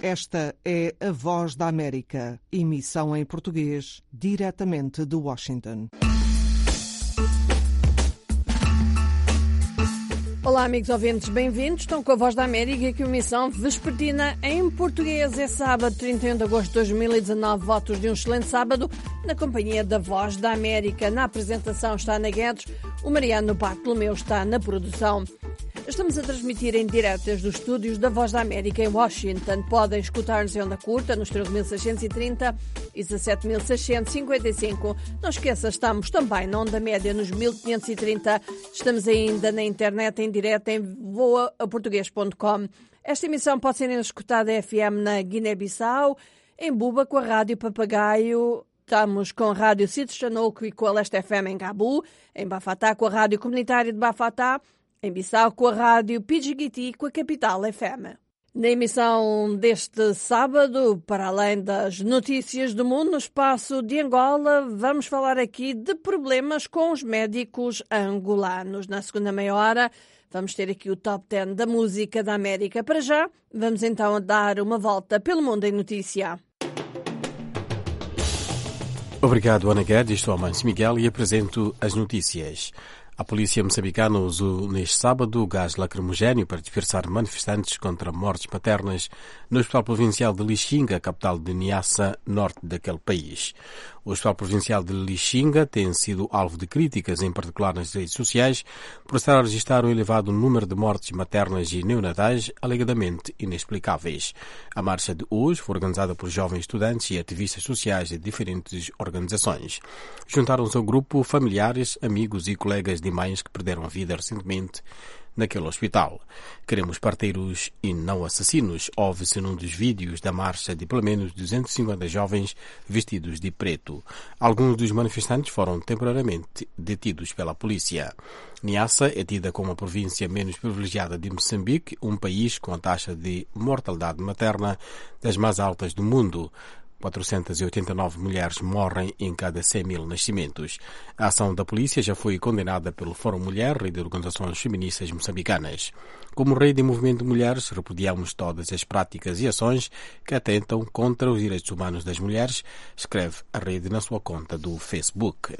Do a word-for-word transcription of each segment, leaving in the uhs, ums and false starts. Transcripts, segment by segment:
Esta é a Voz da América, emissão em português, diretamente de Washington. Olá, amigos ouvintes, bem-vindos. Estão com a Voz da América, aqui uma emissão vespertina em português. É sábado, trinta e um de agosto de dois mil e dezanove. Votos de um excelente sábado na companhia da Voz da América. Na apresentação está Ana Guedes, o Mariano Bartolomeu está na produção. Estamos a transmitir em direto desde os estúdios da Voz da América em Washington. Podem escutar-nos em onda curta nos treze mil seiscentos e trinta e dezassete mil seiscentos e cinquenta e cinco. Não esqueça, estamos também na onda média nos mil quinhentos e trinta. Estamos ainda na internet em direto em voa português ponto com. Esta emissão pode ser escutada em F M na Guiné-Bissau, em Buba com a Rádio Papagaio. Estamos com a Rádio Cid Chanoco e com a Leste F M em Gabu, em Bafatá com a Rádio Comunitária de Bafatá, em Bissau com a Rádio Pidjigiti com a Capital F M. Na emissão deste sábado, para além das notícias do mundo no espaço de Angola, vamos falar aqui de problemas com os médicos angolanos. Na segunda meia hora, vamos ter aqui o top dez da música da América. Para já, vamos então dar uma volta pelo mundo em notícia. Obrigado, Ana Guedes. Estou a Manso Miguel e apresento as notícias. A polícia moçambicana usou neste sábado gás lacrimogéneo para dispersar manifestantes contra mortes maternas no Hospital Provincial de Lixinga, capital de Niassa, norte daquele país. O Hospital Provincial de Lixinga tem sido alvo de críticas, em particular nas redes sociais, por estar a registrar um elevado número de mortes maternas e neonatais alegadamente inexplicáveis. A marcha de hoje foi organizada por jovens estudantes e ativistas sociais de diferentes organizações. Juntaram-se ao grupo familiares, amigos e colegas de mães que perderam a vida recentemente naquele hospital. Queremos parteiros e não assassinos, ouve-se num dos vídeos da marcha de pelo menos duzentos e cinquenta jovens vestidos de preto. Alguns dos manifestantes foram temporariamente detidos pela polícia. Niassa é tida como a província menos privilegiada de Moçambique, um país com a taxa de mortalidade materna das mais altas do mundo. quatrocentas e oitenta e nove mulheres morrem em cada cem mil nascimentos. A ação da polícia já foi condenada pelo Fórum Mulher, rede de organizações feministas moçambicanas. Como rede de movimento de mulheres, repudiamos todas as práticas e ações que atentam contra os direitos humanos das mulheres, escreve a rede na sua conta do Facebook.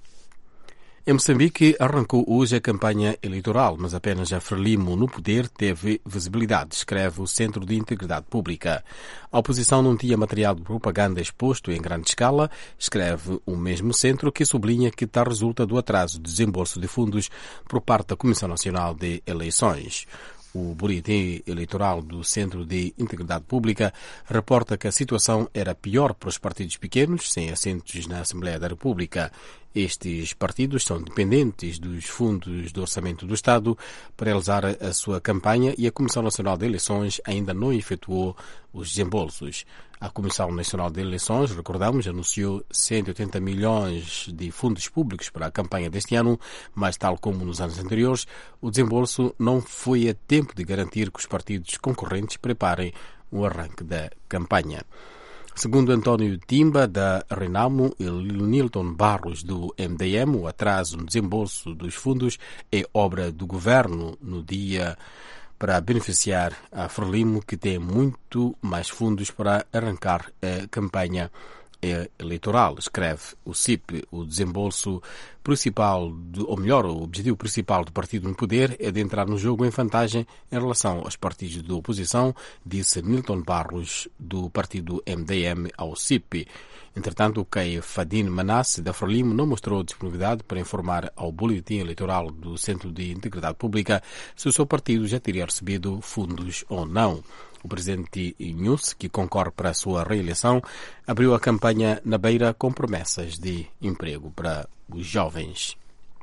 Em Moçambique, arrancou hoje a campanha eleitoral, mas apenas a Frelimo no poder teve visibilidade, escreve o Centro de Integridade Pública. A oposição não tinha material de propaganda exposto em grande escala, escreve o mesmo centro, que sublinha que tal resulta do atraso do desembolso de fundos por parte da Comissão Nacional de Eleições. O boletim eleitoral do Centro de Integridade Pública reporta que a situação era pior para os partidos pequenos, sem assentos na Assembleia da República. Estes partidos são dependentes dos fundos do Orçamento do Estado para realizar a sua campanha e a Comissão Nacional de Eleições ainda não efetuou os desembolsos. A Comissão Nacional de Eleições, recordamos, anunciou cento e oitenta milhões de fundos públicos para a campanha deste ano, mas, tal como nos anos anteriores, o desembolso não foi a tempo de garantir que os partidos concorrentes preparem o arranque da campanha. Segundo António Timba, da Renamo, e Nilton Barros, do M D M, o atraso no desembolso dos fundos é obra do governo no dia para beneficiar a Frelimo, que tem muito mais fundos para arrancar a campanha eleitoral, escreve o C I P. O desembolso principal, do, ou melhor, o objetivo principal do partido no poder é de entrar no jogo em vantagem em relação aos partidos de oposição, disse Nilton Barros, do partido M D M, ao C I P. Entretanto, o Kei Fadin Manasse, da Frelimo, não mostrou disponibilidade para informar ao boletim eleitoral do Centro de Integridade Pública se o seu partido já teria recebido fundos ou não. O presidente Inhus, que concorre para a sua reeleição, abriu a campanha na Beira com promessas de emprego para os jovens.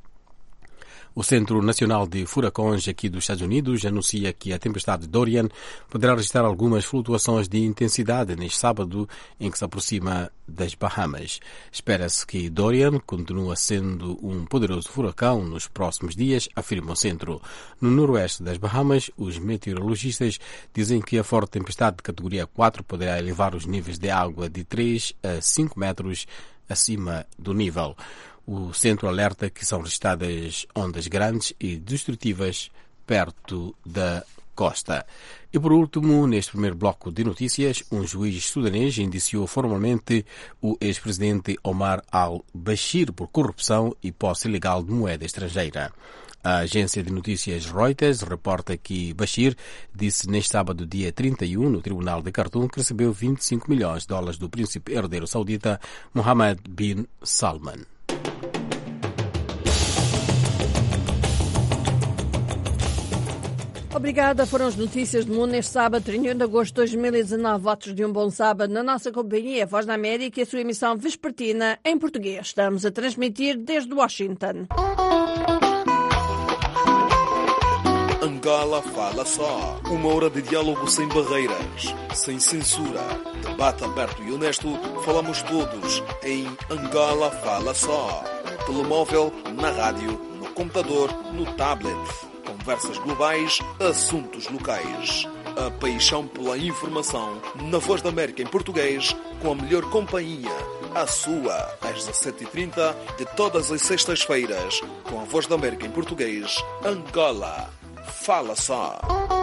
O Centro Nacional de Furacões aqui dos Estados Unidos anuncia que a tempestade Dorian poderá registrar algumas flutuações de intensidade neste sábado, em que se aproxima das Bahamas. Espera-se que Dorian continue sendo um poderoso furacão nos próximos dias, afirma o centro. No noroeste das Bahamas, os meteorologistas dizem que a forte tempestade de categoria quatro poderá elevar os níveis de água de três a cinco metros acima do nível. O centro alerta que são registradas ondas grandes e destrutivas perto da Costa. E por último, neste primeiro bloco de notícias, um juiz sudanês indiciou formalmente o ex-presidente Omar al-Bashir por corrupção e posse ilegal de moeda estrangeira. A agência de notícias Reuters reporta que Bashir disse neste sábado, dia trinta e um, no Tribunal de Khartoum, que recebeu vinte e cinco milhões de dólares do príncipe herdeiro saudita Mohammed bin Salman. Obrigada, foram as notícias do mundo neste sábado, trinta e um de agosto de dois mil e dezanove. Votos de um bom sábado na nossa companhia, Voz da América, e a sua emissão vespertina em português. Estamos a transmitir desde Washington. Angola Fala Só. Uma hora de diálogo sem barreiras, sem censura. Debate aberto e honesto. Falamos todos em Angola Fala Só. Telemóvel, na rádio, no computador, no tablet. Conversas globais, assuntos locais. A paixão pela informação na Voz da América em português, com a melhor companhia. A sua, às dezassete e trinta de todas as sextas-feiras, com a Voz da América em português, Angola Fala Só.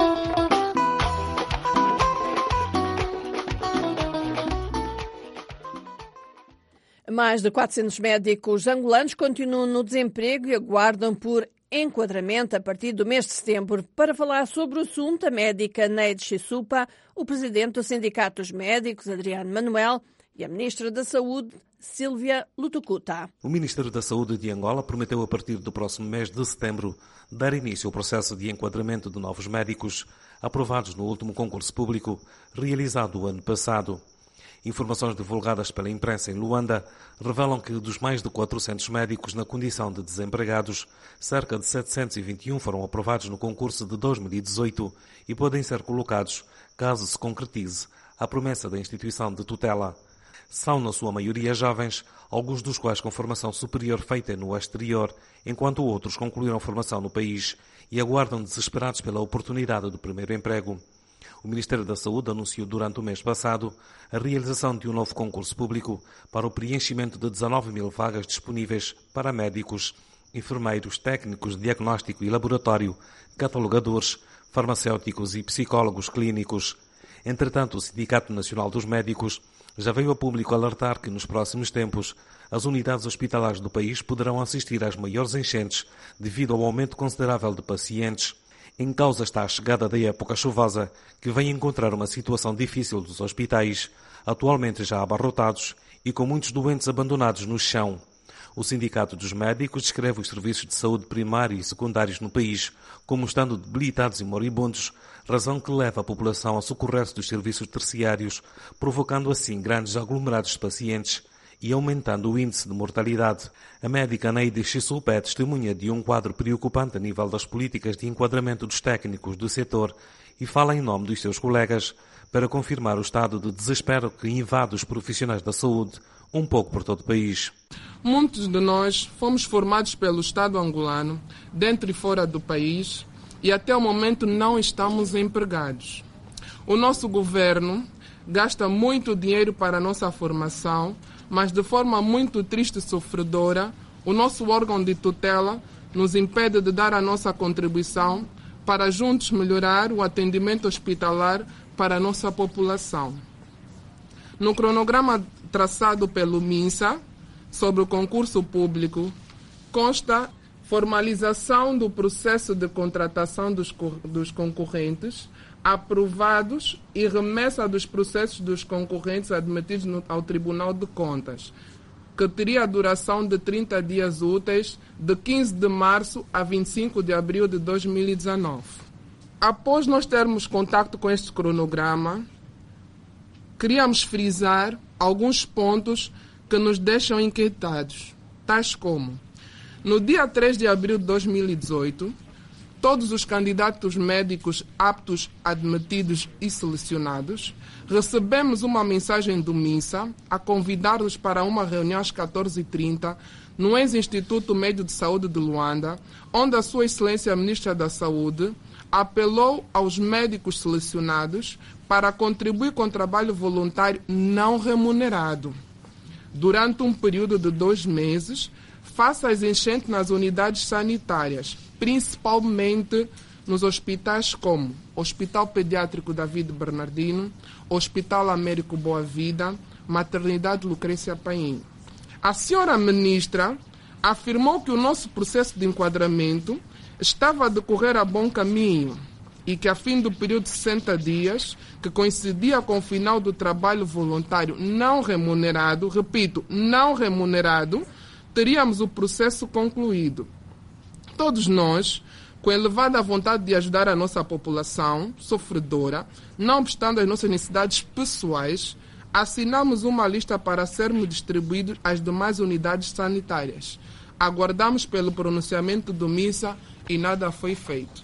Mais de quatrocentos médicos angolanos continuam no desemprego e aguardam por enquadramento a partir do mês de setembro. Para falar sobre o assunto, a médica Neide Chisupa, o presidente do Sindicato dos Médicos, Adriano Manuel, e a ministra da Saúde, Sílvia Lutucuta. O Ministério da Saúde de Angola prometeu, a partir do próximo mês de setembro, dar início ao processo de enquadramento de novos médicos aprovados no último concurso público realizado o ano passado. Informações divulgadas pela imprensa em Luanda revelam que dos mais de quatrocentos médicos na condição de desempregados, cerca de setecentos e vinte e um foram aprovados no concurso de dois mil e dezoito e podem ser colocados caso se concretize a promessa da instituição de tutela. São, na sua maioria, jovens, alguns dos quais com formação superior feita no exterior, enquanto outros concluíram formação no país e aguardam desesperados pela oportunidade do primeiro emprego. O Ministério da Saúde anunciou durante o mês passado a realização de um novo concurso público para o preenchimento de dezanove mil vagas disponíveis para médicos, enfermeiros, técnicos de diagnóstico e laboratório, catalogadores, farmacêuticos e psicólogos clínicos. Entretanto, o Sindicato Nacional dos Médicos já veio a público alertar que, nos próximos tempos, as unidades hospitalares do país poderão assistir às maiores enchentes devido ao aumento considerável de pacientes. Em causa está a chegada da época chuvosa, que vem encontrar uma situação difícil dos hospitais, atualmente já abarrotados e com muitos doentes abandonados no chão. O Sindicato dos Médicos descreve os serviços de saúde primários e secundários no país como estando debilitados e moribundos, razão que leva a população a socorrer-se dos serviços terciários, provocando assim grandes aglomerados de pacientes e aumentando o índice de mortalidade. A médica Neide Chisupa é testemunha de um quadro preocupante a nível das políticas de enquadramento dos técnicos do setor e fala em nome dos seus colegas para confirmar o estado de desespero que invade os profissionais da saúde um pouco por todo o país. Muitos de nós fomos formados pelo Estado angolano, dentro e fora do país, e até o momento não estamos empregados. O nosso governo gasta muito dinheiro para a nossa formação, mas de forma muito triste e sofredora, o nosso órgão de tutela nos impede de dar a nossa contribuição para juntos melhorar o atendimento hospitalar para a nossa população. No cronograma traçado pelo MINSA sobre o concurso público, consta formalização do processo de contratação dos, dos concorrentes, aprovados e remessa dos processos dos concorrentes admitidos no, ao Tribunal de Contas, que teria a duração de trinta dias úteis, de quinze de março a vinte e cinco de abril de dois mil e dezenove. Após nós termos contato com este cronograma, queríamos frisar alguns pontos que nos deixam inquietados, tais como: no dia três de abril de dois mil e dezoito, todos os candidatos médicos aptos, admitidos e selecionados, recebemos uma mensagem do MINSA a convidar-los para uma reunião às catorze e trinta no ex-Instituto Médio de Saúde de Luanda, onde a Sua Excelência a Ministra da Saúde apelou aos médicos selecionados para contribuir com o trabalho voluntário não remunerado durante um período de dois meses, face às enchentes nas unidades sanitárias, principalmente nos hospitais como Hospital Pediátrico David Bernardino, Hospital Américo Boa Vida, Maternidade Lucrécia Paim. A senhora ministra afirmou que o nosso processo de enquadramento estava a decorrer a bom caminho e que, a fim do período de sessenta dias, que coincidia com o final do trabalho voluntário não remunerado, repito, não remunerado, teríamos o processo concluído. Todos nós, com elevada vontade de ajudar a nossa população sofredora, não obstante as nossas necessidades pessoais, assinamos uma lista para sermos distribuídos às demais unidades sanitárias. Aguardamos pelo pronunciamento do MINSA e nada foi feito.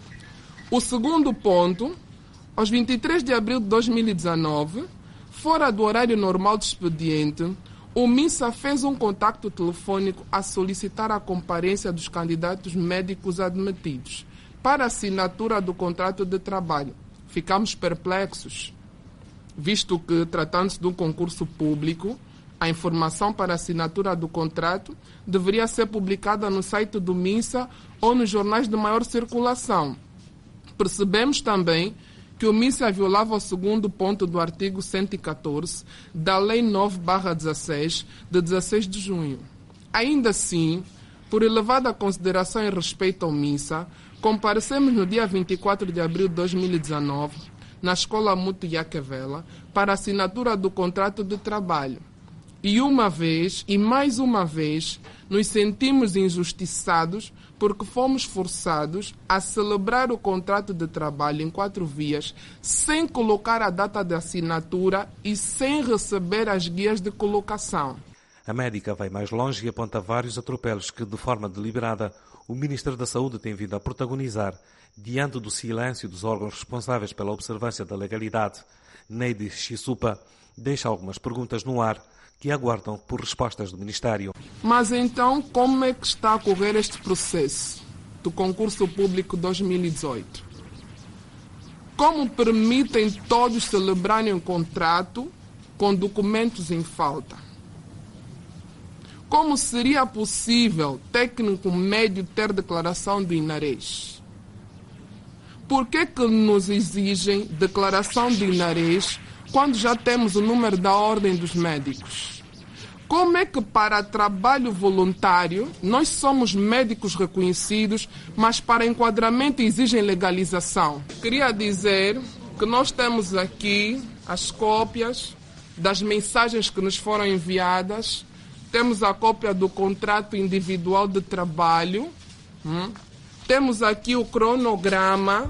O segundo ponto, aos vinte e três de abril de dois mil e dezenove, fora do horário normal de expediente, o MINSA fez um contacto telefônico a solicitar a comparência dos candidatos médicos admitidos para assinatura do contrato de trabalho. Ficamos perplexos, visto que, tratando-se de um concurso público, a informação para a assinatura do contrato deveria ser publicada no site do MINSA ou nos jornais de maior circulação. Percebemos também que o MINSA violava o segundo ponto do artigo cento e catorze da Lei nove barra dezesseis, de dezesseis de junho. Ainda assim, por elevada consideração e respeito ao MINSA, comparecemos no dia vinte e quatro de abril de dois mil e dezenove, na Escola Muto Iaquevela, para a assinatura do contrato de trabalho. E uma vez, e mais uma vez, nos sentimos injustiçados porque fomos forçados a celebrar o contrato de trabalho em quatro vias, sem colocar a data de assinatura e sem receber as guias de colocação. A médica vai mais longe e aponta vários atropelos que, de forma deliberada, o Ministro da Saúde tem vindo a protagonizar, diante do silêncio dos órgãos responsáveis pela observância da legalidade. Neide Chisupa deixa algumas perguntas no ar que aguardam por respostas do Ministério. Mas então, como é que está a correr este processo do concurso público dois mil e dezoito? Como permitem todos celebrarem o contrato com documentos em falta? Como seria possível técnico médio ter declaração do INARES? Por que que nos exigem declaração de INARES quando já temos o número da ordem dos médicos? Como é que para trabalho voluntário nós somos médicos reconhecidos, mas para enquadramento exigem legalização? Queria dizer que nós temos aqui as cópias das mensagens que nos foram enviadas, temos a cópia do contrato individual de trabalho, hum? Temos aqui o cronograma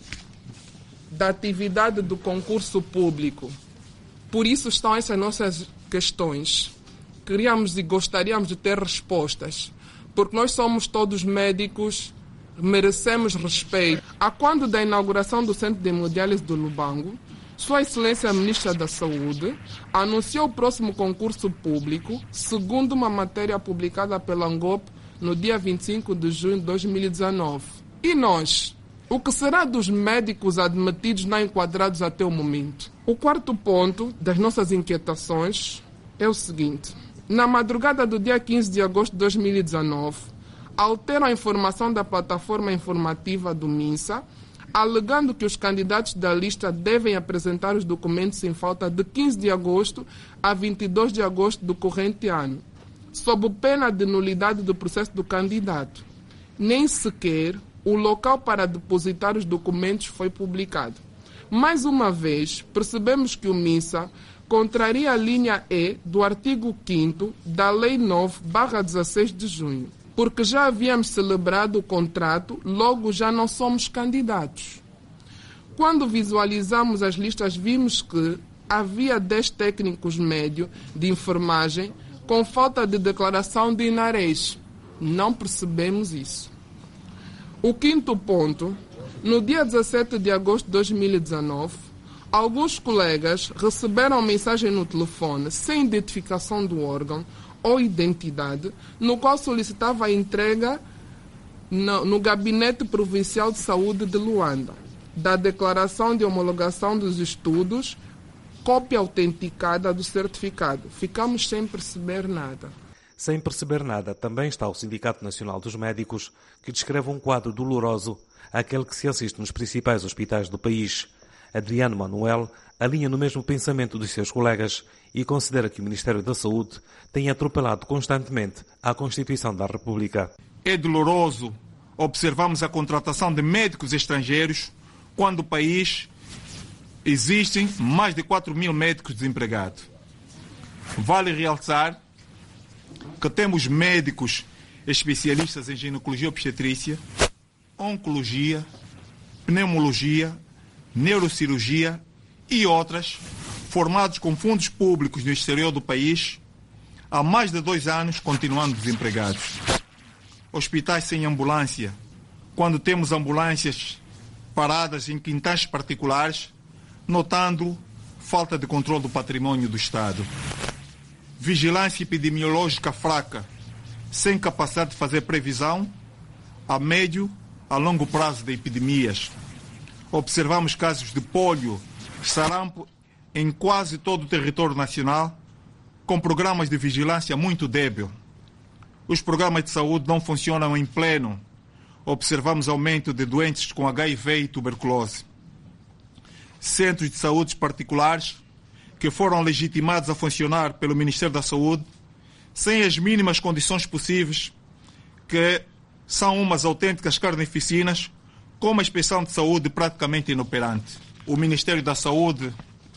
da atividade do concurso público. Por isso estão essas nossas questões. Queríamos e gostaríamos de ter respostas, porque nós somos todos médicos, merecemos respeito. A quando da inauguração do Centro de Hemodiálise do Lubango, Sua Excelência a Ministra da Saúde anunciou o próximo concurso público, segundo uma matéria publicada pela ANGOP no dia vinte e cinco de junho de dois mil e dezenove. E nós? O que será dos médicos admitidos não enquadrados até o momento? O quarto ponto das nossas inquietações é o seguinte. Na madrugada do dia quinze de agosto de dois mil e dezenove, alteram a informação da plataforma informativa do MINSA, alegando que os candidatos da lista devem apresentar os documentos em falta de quinze de agosto a vinte e dois de agosto do corrente ano, sob pena de nulidade do processo do candidato. Nem sequer o local para depositar os documentos foi publicado. Mais uma vez, percebemos que o MINSA contraria a linha E do artigo quinto da Lei nove barra dezesseis de junho, porque já havíamos celebrado o contrato, logo já não somos candidatos. Quando visualizamos as listas, vimos que havia dez técnicos médios de enfermagem com falta de declaração de INARES. Não percebemos isso. O quinto ponto, no dia dezessete de agosto de dois mil e dezenove, alguns colegas receberam mensagem no telefone sem identificação do órgão ou identidade, no qual solicitava a entrega no, no Gabinete Provincial de Saúde de Luanda, da declaração de homologação dos estudos, cópia autenticada do certificado. Ficamos sem perceber nada. Sem perceber nada, também está o Sindicato Nacional dos Médicos, que descreve um quadro doloroso, aquele que se assiste nos principais hospitais do país. Adriano Manuel alinha no mesmo pensamento dos seus colegas e considera que o Ministério da Saúde tem atropelado constantemente a Constituição da República. É doloroso observarmos a contratação de médicos estrangeiros quando no país existem mais de quatro mil médicos desempregados. Vale realçar que temos médicos especialistas em ginecologia e obstetrícia, oncologia, pneumologia, neurocirurgia e outras, formados com fundos públicos no exterior do país, há mais de dois anos continuando desempregados. Hospitais sem ambulância, quando temos ambulâncias paradas em quintais particulares, notando falta de controle do patrimônio do Estado. Vigilância epidemiológica fraca, sem capacidade de fazer previsão a médio, a longo prazo de epidemias. Observamos casos de pólio, sarampo em quase todo o território nacional, com programas de vigilância muito débil. Os programas de saúde não funcionam em pleno. Observamos aumento de doentes com H I V e tuberculose. Centros de saúde particulares que foram legitimados a funcionar pelo Ministério da Saúde sem as mínimas condições possíveis, que são umas autênticas carnificinas, com uma inspeção de saúde praticamente inoperante. O Ministério da Saúde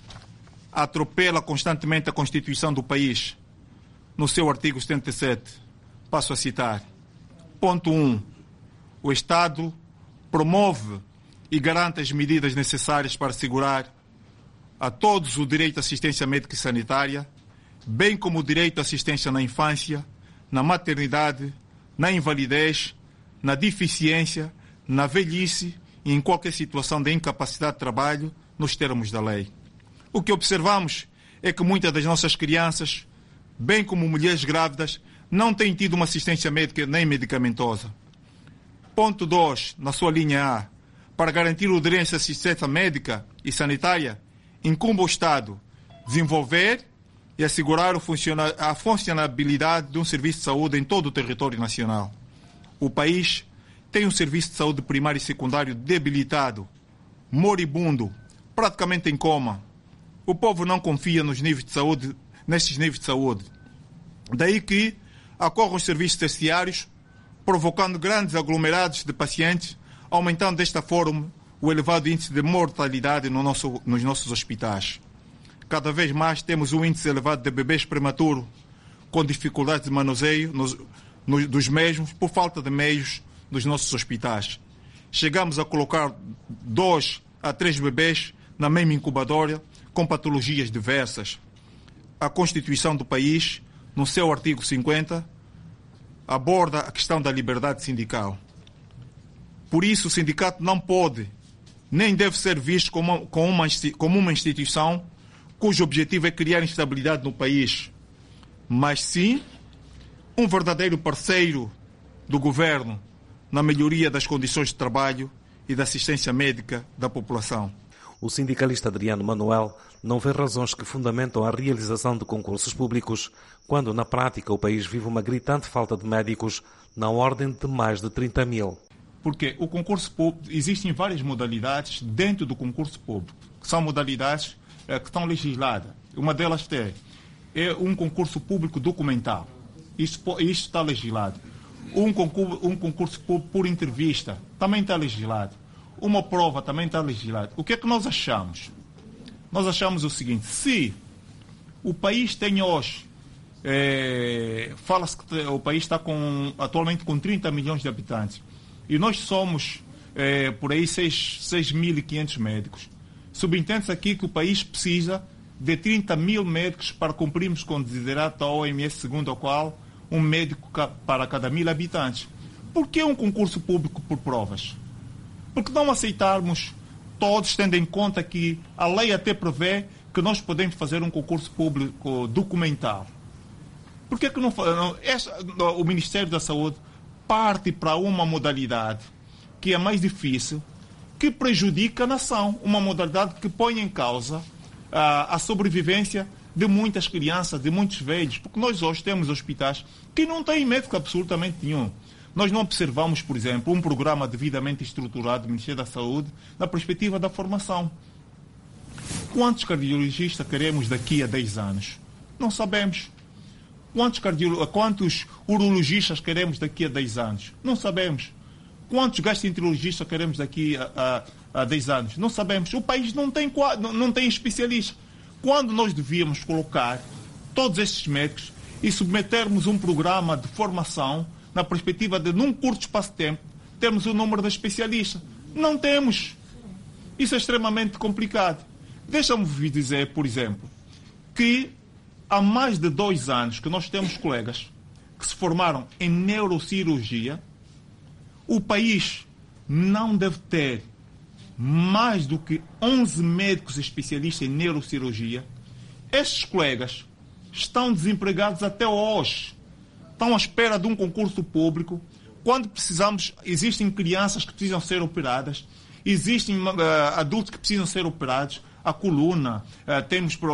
atropela constantemente a Constituição do país. No seu artigo setenta e sete, passo a citar. Ponto um. O Estado promove e garante as medidas necessárias para assegurar a todos o direito à assistência médica e sanitária, bem como o direito à assistência na infância, na maternidade, na invalidez, na deficiência, na velhice e em qualquer situação de incapacidade de trabalho, nos termos da lei. O que observamos é que muitas das nossas crianças, bem como mulheres grávidas, não têm tido uma assistência médica nem medicamentosa. Ponto dois, na sua linha A, para garantir o direito à assistência médica e sanitária, incumbe ao Estado desenvolver e assegurar a funcionabilidade de um serviço de saúde em todo o território nacional. O país tem um serviço de saúde primário e secundário debilitado, moribundo, praticamente em coma. O povo não confia nos níveis de saúde, nesses níveis de saúde. Daí que ocorrem os serviços terciários, provocando grandes aglomerados de pacientes, aumentando desta forma o elevado índice de mortalidade no nosso, nos nossos hospitais. Cada vez mais temos um índice elevado de bebês prematuros, com dificuldades de manuseio nos, nos, dos mesmos, por falta de meios nos nossos hospitais. Chegamos a colocar dois a três bebês na mesma incubadora, com patologias diversas. A Constituição do país, no seu artigo cinquenta, aborda a questão da liberdade sindical. Por isso, o sindicato não pode, nem deve ser visto como, como, uma, como uma instituição cujo objetivo é criar instabilidade no país, mas sim um verdadeiro parceiro do governo na melhoria das condições de trabalho e da assistência médica da população. O sindicalista Adriano Manuel não vê razões que fundamentam a realização de concursos públicos, quando na prática o país vive uma gritante falta de médicos na ordem de mais de trinta mil. Porque o concurso público, existem várias modalidades dentro do concurso público, que são modalidades é, que estão legisladas. Uma delas é, é um concurso público documental. Isso, isso está legislado. Um concurso, um concurso público por entrevista também está legislado. Uma prova também está legislada. O que é que nós achamos? Nós achamos o seguinte: se o país tem hoje, é, fala-se que o país está com, atualmente com trinta milhões de habitantes, e nós somos é, por aí seis mil e quinhentos médicos. Subentende-se aqui que o país precisa de trinta mil médicos para cumprirmos com o desiderato da O M S, segundo o qual um médico para cada mil habitantes. Por que um concurso público por provas? Porque não aceitarmos todos, tendo em conta que a lei até prevê que nós podemos fazer um concurso público documental. Por que que não, não essa, o Ministério da Saúde parte para uma modalidade que é mais difícil, que prejudica a nação, uma modalidade que põe em causa a, a sobrevivência de muitas crianças, de muitos velhos, porque nós hoje temos hospitais que não têm médico absolutamente nenhum. Nós não observamos, por exemplo, um programa devidamente estruturado do Ministério da Saúde na perspectiva da formação. Quantos cardiologistas queremos daqui a dez anos? Não sabemos. Quantos, cardiolo... Quantos urologistas queremos daqui a dez anos? Não sabemos. Quantos gastroenterologistas queremos daqui a, a, a dez anos? Não sabemos. O país não tem, não tem especialistas. Quando nós devíamos colocar todos estes médicos e submetermos um programa de formação na perspectiva de, num curto espaço de tempo, termos o número de especialistas. Não temos. Isso é extremamente complicado. Deixa-me dizer, por exemplo, que há mais de dois anos que nós temos colegas que se formaram em neurocirurgia. O país não deve ter mais do que onze médicos especialistas em neurocirurgia. Estes colegas estão desempregados até hoje. Estão à espera de um concurso público. Quando precisamos, existem crianças que precisam ser operadas, existem uh, adultos que precisam ser operados, a coluna, uh, temos uh,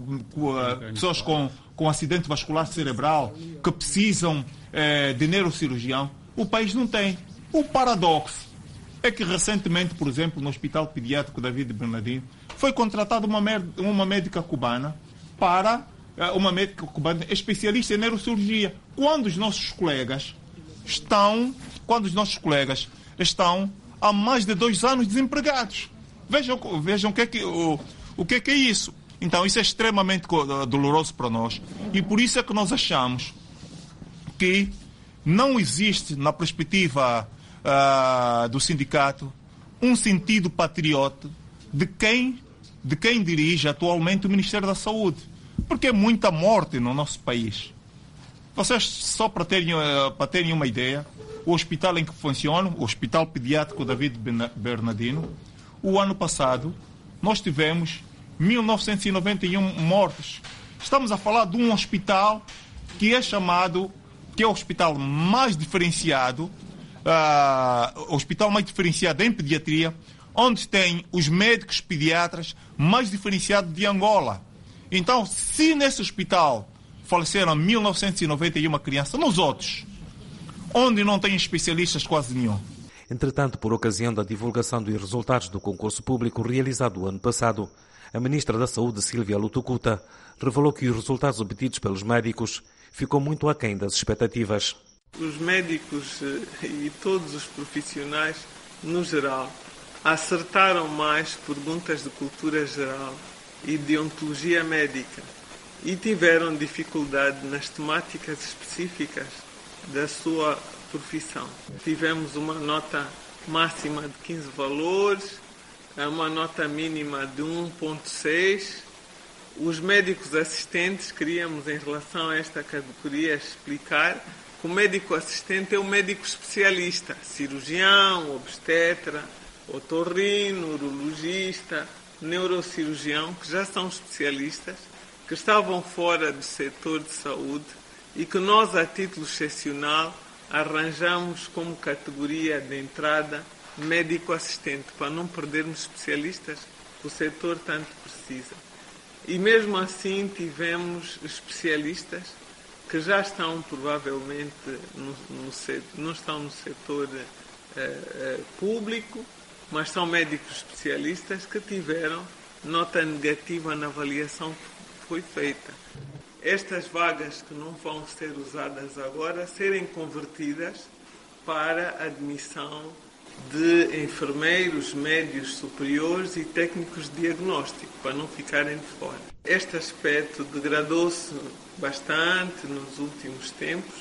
uh, pessoas com, com acidente vascular cerebral que precisam uh, de neurocirurgião. O país não tem. O paradoxo é que recentemente, por exemplo, no Hospital Pediátrico David Bernardino, foi contratada uma, uma médica cubana para uma médica cubana especialista em neurocirurgia. Quando os nossos colegas estão, quando os nossos colegas estão há mais de dois anos desempregados. Vejam, vejam o, que é que, o, o que é que é isso. Então, isso é extremamente doloroso para nós. E por isso é que nós achamos que não existe, na perspectiva uh, do sindicato, um sentido patriota de quem, de quem dirige atualmente o Ministério da Saúde. Porque é muita morte no nosso país. Vocês, só para terem, para terem uma ideia, o hospital em que funciona, o Hospital Pediátrico David Bernardino, o ano passado, nós tivemos mil novecentos e noventa e um mortos. Estamos a falar de um hospital que é chamado, que é o hospital mais diferenciado, uh, o hospital mais diferenciado em pediatria, onde tem os médicos pediatras mais diferenciados de Angola. Então, se nesse hospital faleceram mil novecentos e noventa e um crianças, nos outros, onde não tem especialistas quase nenhum. Entretanto, por ocasião da divulgação dos resultados do concurso público realizado o ano passado, a Ministra da Saúde, Sílvia Lutucuta, revelou que os resultados obtidos pelos médicos ficou muito aquém das expectativas. Os médicos e todos os profissionais, no geral, acertaram mais perguntas de cultura geral e de ontologia médica e tiveram dificuldade nas temáticas específicas da sua profissão. Tivemos uma nota máxima de quinze valores, uma nota mínima de um vírgula seis. Os médicos assistentes, queríamos em relação a esta categoria explicar que o médico assistente é o médico especialista, cirurgião, obstetra, otorrino, urologista, neurocirurgião, que já são especialistas, que estavam fora do setor de saúde e que nós, a título excepcional, arranjamos como categoria de entrada médico assistente, para não perdermos especialistas que o setor tanto precisa. E mesmo assim tivemos especialistas que já estão provavelmente no, no não estão no setor eh, público, mas são médicos especialistas que tiveram nota negativa na avaliação que foi feita. Estas vagas que não vão ser usadas agora, serem convertidas para admissão de enfermeiros, médios superiores e técnicos de diagnóstico, para não ficarem de fora. Este aspecto degradou-se bastante nos últimos tempos,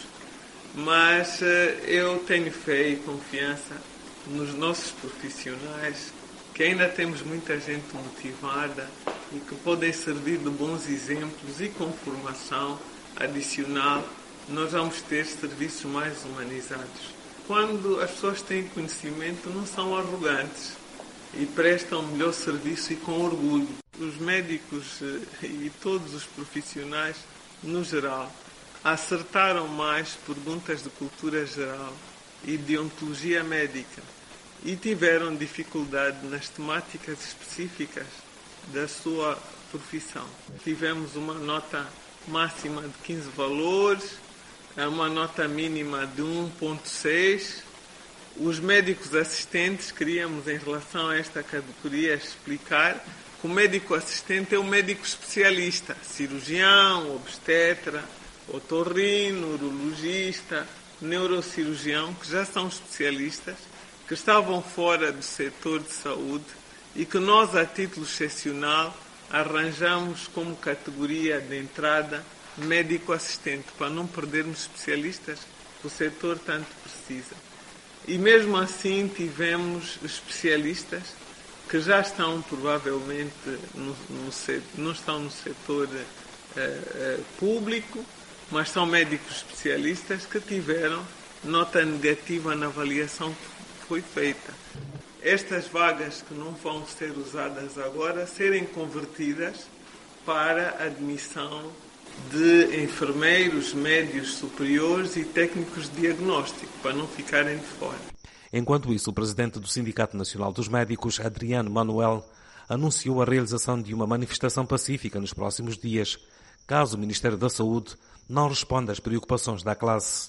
mas eu tenho fé e confiança nos nossos profissionais, que ainda temos muita gente motivada e que podem servir de bons exemplos, e com formação adicional nós vamos ter serviços mais humanizados. Quando as pessoas têm conhecimento, não são arrogantes e prestam melhor serviço e com orgulho. Os médicos e todos os profissionais, no geral, acertaram mais perguntas de cultura geral e de ontologia médica e tiveram dificuldade nas temáticas específicas da sua profissão. Tivemos uma nota máxima de quinze valores, uma nota mínima de um vírgula seis. Os médicos assistentes, queríamos em relação a esta categoria explicar que o médico assistente é um médico especialista, cirurgião, obstetra, otorrino, urologista, neurocirurgião, que já são especialistas, que estavam fora do setor de saúde e que nós, a título excepcional, arranjamos como categoria de entrada médico assistente, para não perdermos especialistas que o setor tanto precisa. E mesmo assim tivemos especialistas que já estão provavelmente, no, no, não estão no setor eh, eh, público, mas são médicos especialistas que tiveram nota negativa na avaliação que foi feita. Estas vagas que não vão ser usadas agora, serem convertidas para admissão de enfermeiros, médios superiores e técnicos de diagnóstico, para não ficarem de fora. Enquanto isso, o presidente do Sindicato Nacional dos Médicos, Adriano Manuel, anunciou a realização de uma manifestação pacífica nos próximos dias, caso o Ministério da Saúde não responda às preocupações da classe.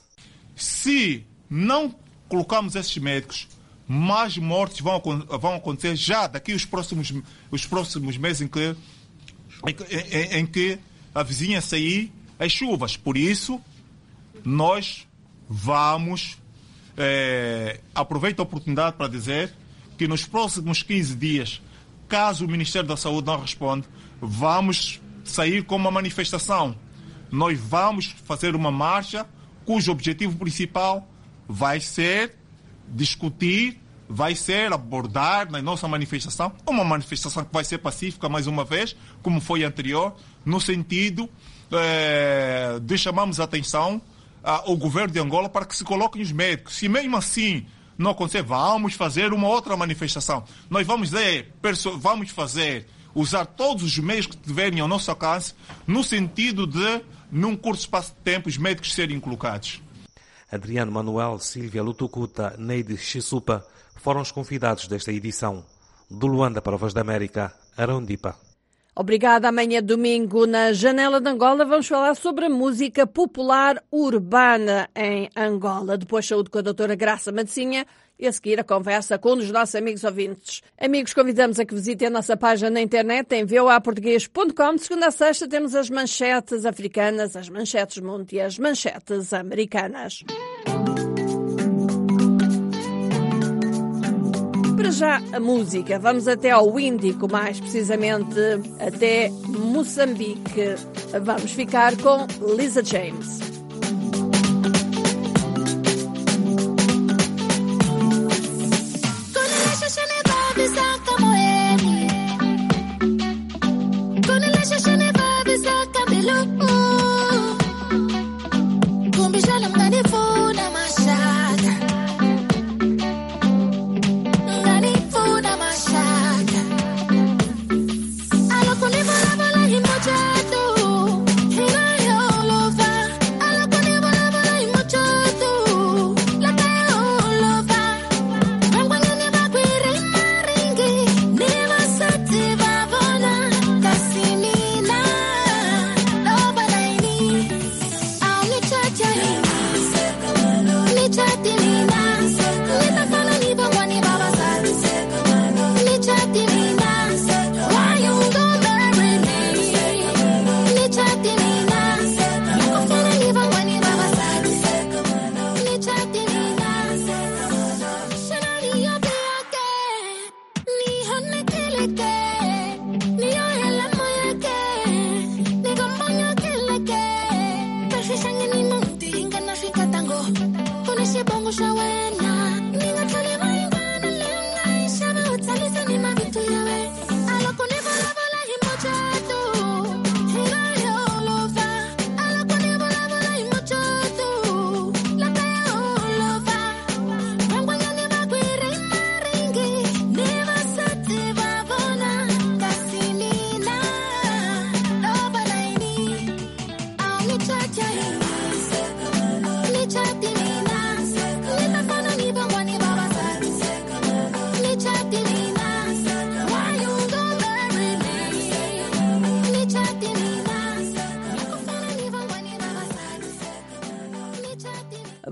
Se não colocarmos esses médicos, mais mortes vão, vão acontecer já daqui os próximos, os próximos meses em que, em, em, em que avizinha-se aí as chuvas. Por isso, nós vamos é, aproveitar a oportunidade para dizer que nos próximos quinze dias, caso o Ministério da Saúde não responda, vamos sair com uma manifestação. Nós vamos fazer uma marcha cujo objetivo principal vai ser discutir, vai ser abordar na nossa manifestação, uma manifestação que vai ser pacífica mais uma vez, como foi anterior, no sentido eh, de chamarmos a atenção ao governo de Angola para que se coloquem os médicos. Se mesmo assim não acontecer, vamos fazer uma outra manifestação. Nós vamos, é, vamos fazer, usar todos os meios que tiverem ao nosso alcance, no sentido de, num curto espaço de tempo, os médicos serem colocados. Adriano Manuel, Sílvia Lutucuta, Neide Xisupa foram os convidados desta edição. Do Luanda para a Voz da América, Arão Dipa. Obrigada. Amanhã, domingo, na Janela de Angola, vamos falar sobre a música popular urbana em Angola. Depois, saúde com a doutora Graça Mancinha e a seguir a conversa com um dos nossos amigos ouvintes. Amigos, convidamos a que visitem a nossa página na internet em v o a português ponto com. De segunda a sexta temos as manchetes africanas, as manchetes mundo e as manchetes americanas. Para já a música, vamos até ao Índico, mais precisamente até Moçambique. Vamos ficar com Lisa James. Alokuliva la bola himoja tu, hina yo lova.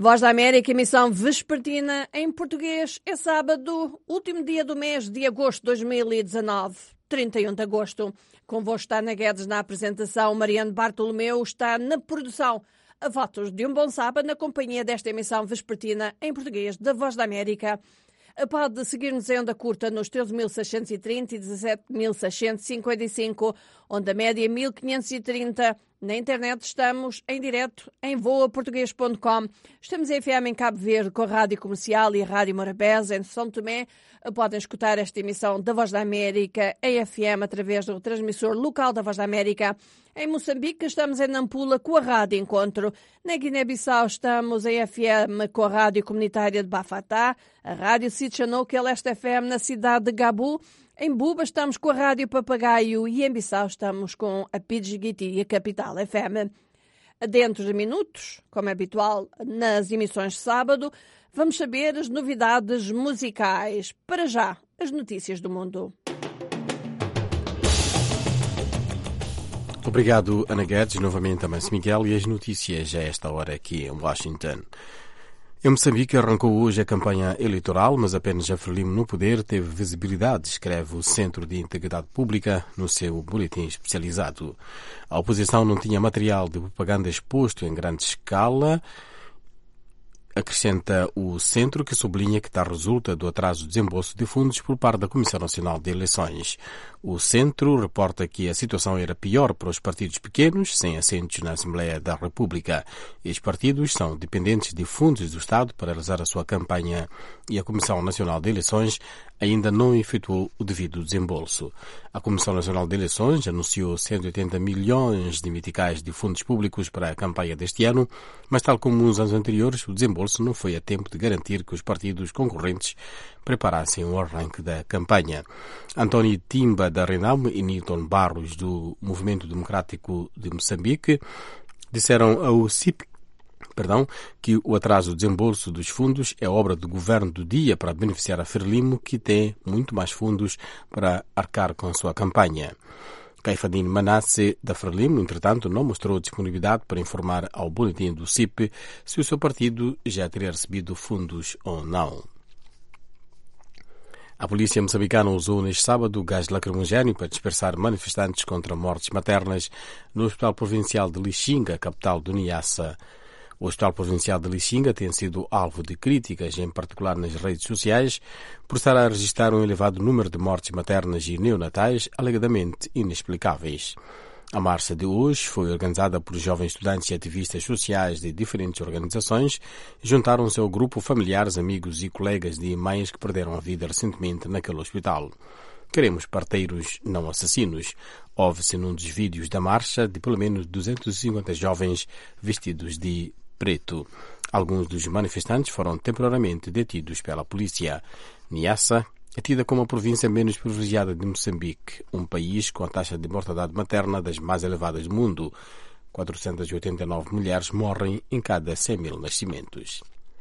Voz da América, emissão vespertina em português. É sábado, último dia do mês de agosto de dois mil e dezanove, trinta e um de agosto. Convosco está Ana Guedes na apresentação, Mariano Bartolomeu está na produção. A votos de um bom sábado na companhia desta emissão vespertina em português da Voz da América. Pode seguir-nos em onda curta nos treze mil seiscentos e trinta e dezassete mil seiscentos e cinquenta e cinco, onda média mil quinhentos e trinta. Na internet estamos em direto em voa português ponto com. Estamos em F M em Cabo Verde com a Rádio Comercial e a Rádio Morabeza em São Tomé. Podem escutar esta emissão da Voz da América em F M através do transmissor local da Voz da América. Em Moçambique estamos em Nampula com a Rádio Encontro. Na Guiné-Bissau estamos em F M com a Rádio Comunitária de Bafatá, a Rádio Sitchanouk, Leste F M na cidade de Gabu. Em Buba estamos com a Rádio Papagaio e em Bissau estamos com a Pidgiguiti e a Capital F M. Dentro de minutos, como é habitual nas emissões de sábado, vamos saber as novidades musicais. Para já, as notícias do mundo. Obrigado, Ana Guedes, novamente a Mãe Miguel, e as notícias a esta hora aqui em Washington. Em Moçambique arrancou hoje a campanha eleitoral, mas apenas a Frelimo no poder teve visibilidade, escreve o Centro de Integridade Pública no seu boletim especializado. A oposição não tinha material de propaganda exposto em grande escala, acrescenta o centro, que sublinha que tal resulta do atraso do desembolso de fundos por parte da Comissão Nacional de Eleições. O centro reporta que a situação era pior para os partidos pequenos, sem assentos na Assembleia da República. Estes partidos são dependentes de fundos do Estado para realizar a sua campanha e a Comissão Nacional de Eleições ainda não efetuou o devido desembolso. A Comissão Nacional de Eleições anunciou cento e oitenta milhões de meticais de fundos públicos para a campanha deste ano, mas tal como nos anos anteriores, o desembolso não foi a tempo de garantir que os partidos concorrentes preparassem o arranque da campanha. António Timba, da Renamo, e Nilton Barros, do Movimento Democrático de Moçambique, disseram ao C I P Perdão, que o atraso do desembolso dos fundos é obra do governo do dia para beneficiar a Frelimo, que tem muito mais fundos para arcar com a sua campanha. Caifadine Manasse, da Frelimo, entretanto, não mostrou disponibilidade para informar ao boletim do C I P se o seu partido já teria recebido fundos ou não. A polícia moçambicana usou neste sábado gás lacrimogéneo para dispersar manifestantes contra mortes maternas no Hospital Provincial de Lixinga, capital do Niassa. O Hospital Provincial de Lixinga tem sido alvo de críticas, em particular nas redes sociais, por estar a registrar um elevado número de mortes maternas e neonatais alegadamente inexplicáveis. A marcha de hoje foi organizada por jovens estudantes e ativistas sociais de diferentes organizações. Juntaram-se ao grupo familiares, amigos e colegas de mães que perderam a vida recentemente naquele hospital. Queremos parteiros, não assassinos. Ouve-se num dos vídeos da marcha de pelo menos duzentos e cinquenta jovens vestidos de preto. Alguns dos manifestantes foram temporariamente detidos pela polícia. Niassa é tida como a província menos privilegiada de Moçambique, um país com a taxa de mortandade materna das mais elevadas do mundo. quatrocentas e oitenta e nove mulheres morrem em cada cem mil nascimentos.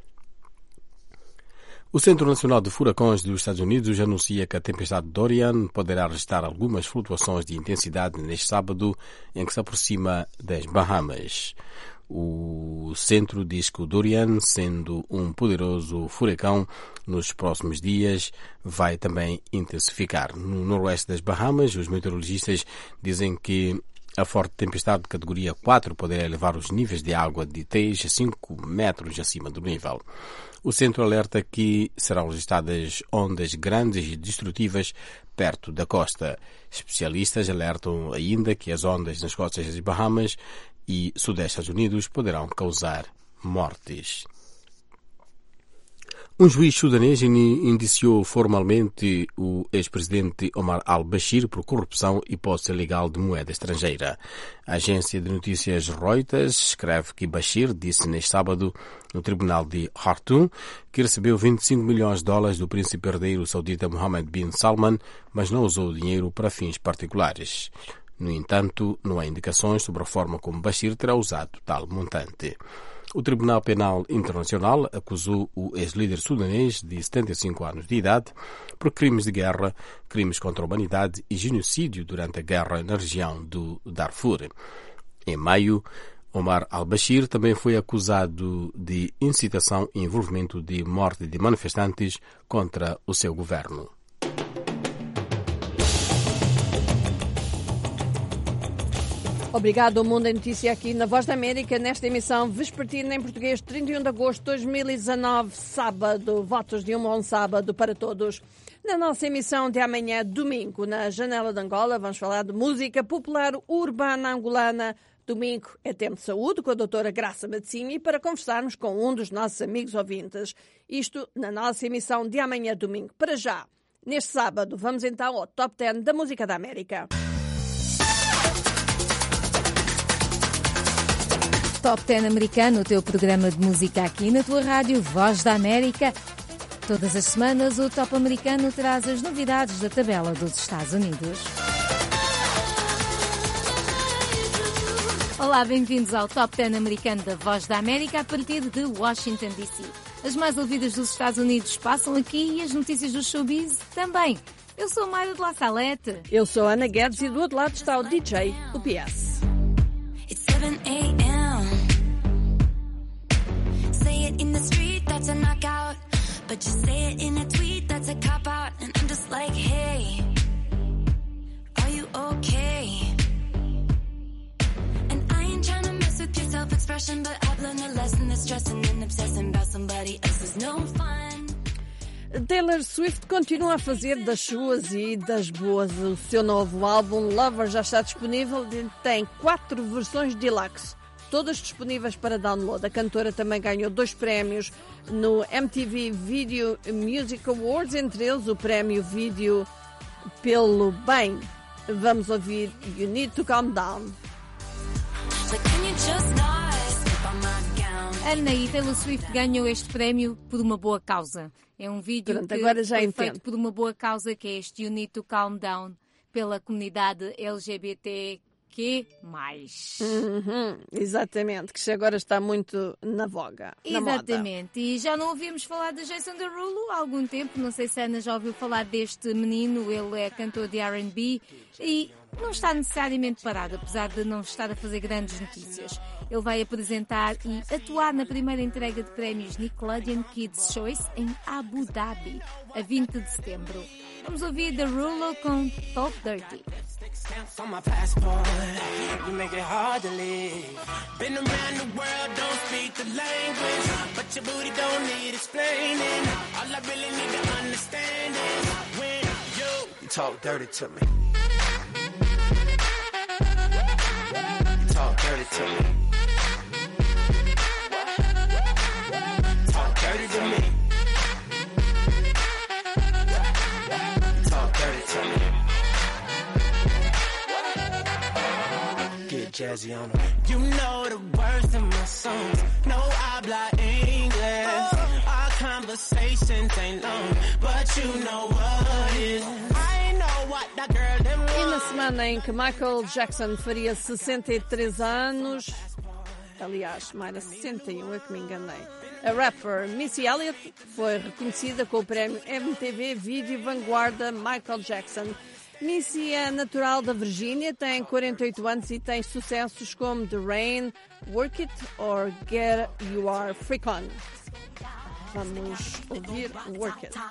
O Centro Nacional de Furacões dos Estados Unidos anuncia que a tempestade Dorian poderá registrar algumas flutuações de intensidade neste sábado, em que se aproxima das Bahamas. O centro diz que o Dorian, sendo um poderoso furacão, nos próximos dias vai também intensificar. No noroeste das Bahamas, os meteorologistas dizem que a forte tempestade de categoria quatro poderá elevar os níveis de água de três a cinco metros acima do nível. O centro alerta que serão registradas ondas grandes e destrutivas perto da costa. Especialistas alertam ainda que as ondas nas costas das Bahamas e sudeste dos Estados Unidos poderão causar mortes. Um juiz sudanês indiciou formalmente o ex-presidente Omar al-Bashir por corrupção e posse ilegal de moeda estrangeira. A agência de notícias Reuters escreve que Bashir disse neste sábado no tribunal de Khartoum que recebeu vinte e cinco milhões de dólares do príncipe herdeiro saudita Mohammed bin Salman, mas não usou o dinheiro para fins particulares. No entanto, não há indicações sobre a forma como Bashir terá usado tal montante. O Tribunal Penal Internacional acusou o ex-líder sudanês de setenta e cinco anos de idade por crimes de guerra, crimes contra a humanidade e genocídio durante a guerra na região do Darfur. Em maio, Omar al-Bashir também foi acusado de incitação e envolvimento de morte de manifestantes contra o seu governo. Obrigado, o Mundo é Notícia aqui na Voz da América, nesta emissão vespertina em português, trinta e um de agosto de dois mil e dezanove, sábado. Votos de um bom sábado para todos. Na nossa emissão de amanhã, domingo, na Janela de Angola, vamos falar de música popular urbana angolana. Domingo é tempo de saúde com a doutora Graça Medicini para conversarmos com um dos nossos amigos ouvintes. Isto na nossa emissão de amanhã, domingo. Para já, neste sábado, vamos então ao Top dez da Música da América. Top dez americano, o teu programa de música aqui na tua rádio Voz da América. Todas as semanas o Top americano traz as novidades da tabela dos Estados Unidos. Olá, bem-vindos ao Top dez americano da Voz da América a partir de Washington, D C. As mais ouvidas dos Estados Unidos passam aqui e as notícias do showbiz também. Eu sou Mayra de La Salete. Eu sou Ana Guedes e do outro lado está o D J, o P S. It's seven a.m. Say it in the street, that's a knockout. But just say it in a tweet, that's a cop-out. And I'm just like, hey, are you okay? And I ain't trying to mess with your self-expression, but I've learned a lesson that stressing and obsessing about somebody else is no fun. Taylor Swift continua a fazer das suas e das boas. O seu novo álbum, Lover, já está disponível e tem quatro versões deluxe, todas disponíveis para download. A cantora também ganhou dois prémios no M T V Video Music Awards, entre eles o prémio Vídeo pelo Bem. Vamos ouvir You Need to Calm Down. Ana, e Taylor Swift ganhou este prémio por uma boa causa. É um vídeo Pronto, que agora já foi entendo. feito por uma boa causa, que é este You Need to Calm Down, pela comunidade L G B T Q mais. Uhum, exatamente, que agora está muito na voga. Na Exatamente, moda. E já não ouvíamos falar de Jason Derulo há algum tempo. Não sei se a Ana já ouviu falar deste menino. Ele é cantor de R and B e não está necessariamente parado, apesar de não estar a fazer grandes notícias. Ele vai apresentar e atuar na primeira entrega de prémios Nickelodeon Kids Choice em Abu Dhabi, a vinte de setembro. Vamos ouvir Derulo com Talk Dirty. Stamps on my passport, you make it hard to live. Been around the world, don't speak the language, but your booty don't need explaining. All I really need to understand is when you, you talk dirty to me. You talk dirty to me. Talk dirty to me. You talk dirty to me. Jazzy on them. You know the words in my songs. No habla English. Our conversations ain't long, but you know what is. I know what that girl them want. E na semana em que Michael Jackson faria sessenta e três anos, aliás, Mayra, sessenta e um, é que me enganei, a rapper Missy Elliott foi reconhecida com o prémio M T V Video Vanguarda Michael Jackson. Missy é natural da Virgínia, tem quarenta e oito anos e tem sucessos como The Rain, Work It or Get You Are Freak On. Vamos ouvir Work It.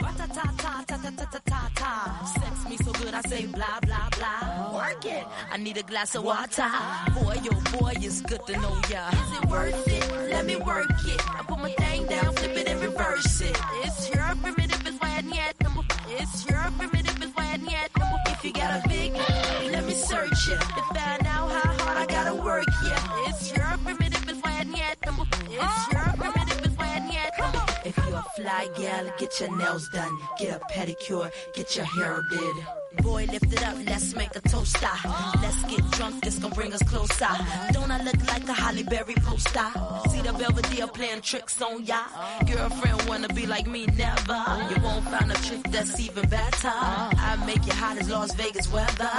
Sex me so good I say blah blah blah. Work it. I need a glass of water. Boy, oh boy, it's good to know ya. Is it worth it? Let me work it. I put my thing down, flip it and reverse it. It's your primitive, it's why yet. It's your primitive, it's why yet. If you got a big, let me search it to find out how hard I gotta work. Yeah, it's your primitive, it's why yet. It's your primitive, it's why yet. If you're a fly gal, get your nails done, get a pedicure, get your hair did. Boy, lift it up, let's make a toast. Let's get drunk, this gon' bring us closer. Don't I look like a Halle Berry poster? See the Belvedere playing tricks on ya. Girlfriend wanna be like me, never. You won't find a trick that's even better. I make you hot as Las Vegas weather. Listen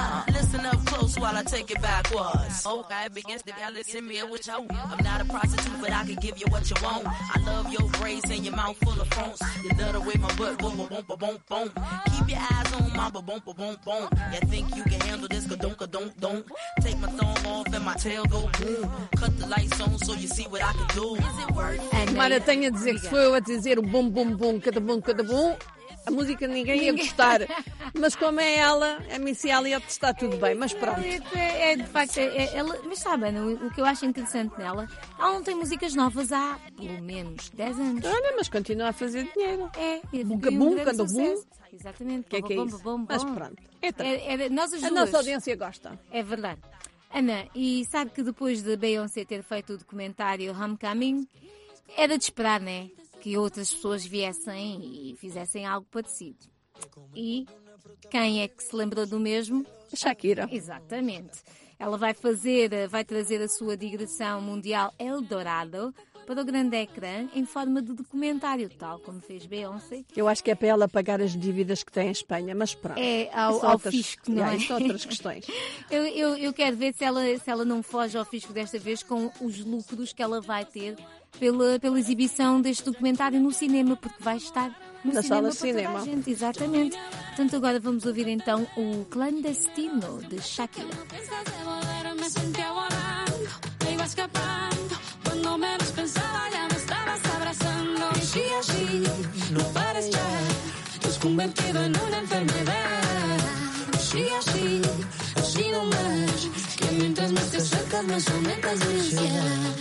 listen up close while I take it backwards. Oh, I begins to listen me with you. I'm not a prostitute, but I can give you what you want. I love your braids and your mouth full of phones. You love the way my butt boom, boom, boom, boom, boom. Keep your eyes on my boom, boom, boom, boom. You think you can handle this? Ka-dunk, ka-dunk, don't. Take my thumb off and my tail go boom. Cut the lights on so you see what I can do. Is it worth it? Mara, tenho a dizer que se foi eu a dizer o bum, bum, bum, cada bum, cada bum, a música ninguém ia gostar. Mas como é ela, a Missy Elliott, está tudo bem, mas pronto. É, é de facto, é, é, ela, mas sabem, o, o que eu acho interessante nela, ela não tem músicas novas há pelo menos dez anos. Olha, mas continua a fazer dinheiro. É, e Bunga um bum, grande cada bum. sucesso. Exatamente. Que é que é Bom, isso? bom, bom, Mas bom. pronto. Então, É, é, nós as a duas. nossa audiência gosta. É verdade. Ana, e sabe que depois de Beyoncé ter feito o documentário Homecoming, era de esperar, né? Que outras pessoas viessem e fizessem algo parecido. E quem é que se lembrou do mesmo? A Shakira. Exatamente. Ela vai fazer, vai trazer a sua digressão mundial Eldorado para o grande ecrã em forma de documentário, tal como fez Beyoncé. Eu acho que é para ela pagar as dívidas que tem em Espanha, mas pronto. É ao, São ao outras- fisco, não Yeah, é? isso são outras questões. eu, eu, eu quero ver se ela, se ela não foge ao fisco desta vez com os lucros que ela vai ter pela, pela exibição deste documentário no cinema, porque vai estar no Na cinema sala de para toda a cinema. gente. Exatamente. Portanto, agora vamos ouvir então o Clandestino de Shakira. Antes de volver me sentía volando, me iba escapando. Cuando menos pensaba ya me estabas abrazando. Y sí, así, no pares ya, te has convertido en una enfermedad. Sí, así, así no más, que mientras más te acercas más aumentas mi ansiedad.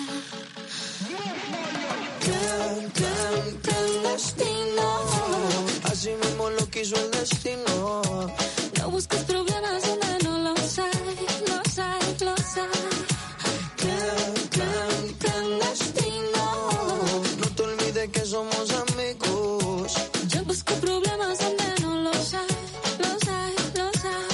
Clan, clan, clandestino. Así mismo lo quiso el destino. No busques problemas donde no los hay, los hay, los hay. Clan, clan, clandestino. No te olvides que somos amigos. Yo busco problemas donde no los hay, los hay, los hay.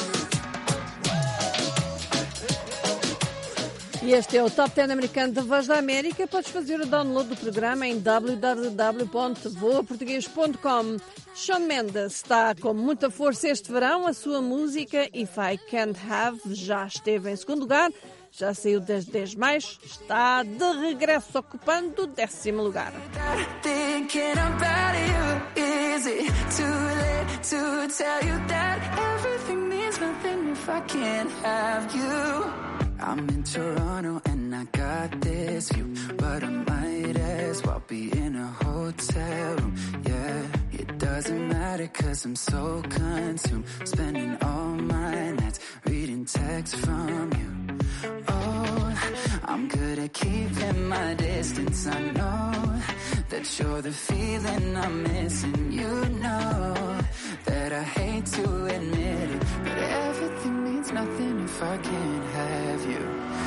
E este é o Top dez americano da Voz da América. Podes fazer o download do programa em w w w ponto voa português ponto com. Shawn Mendes está com muita força este verão. A sua música If I Can't Have já esteve em segundo lugar. Já saiu das dez mais. Está de regresso ocupando o décimo lugar. Thinking about you. Is it too late to tell you that everything means nothing if I can't have you? I'm in Toronto and I got this view, but I might as well be in a hotel room. Yeah, it doesn't matter cause I'm so consumed, spending all my nights reading texts from you. Oh, I'm good at keeping my distance. I know that you're the feeling I'm missing. You know that I hate to admit it, but everything means nothing if I can't have you.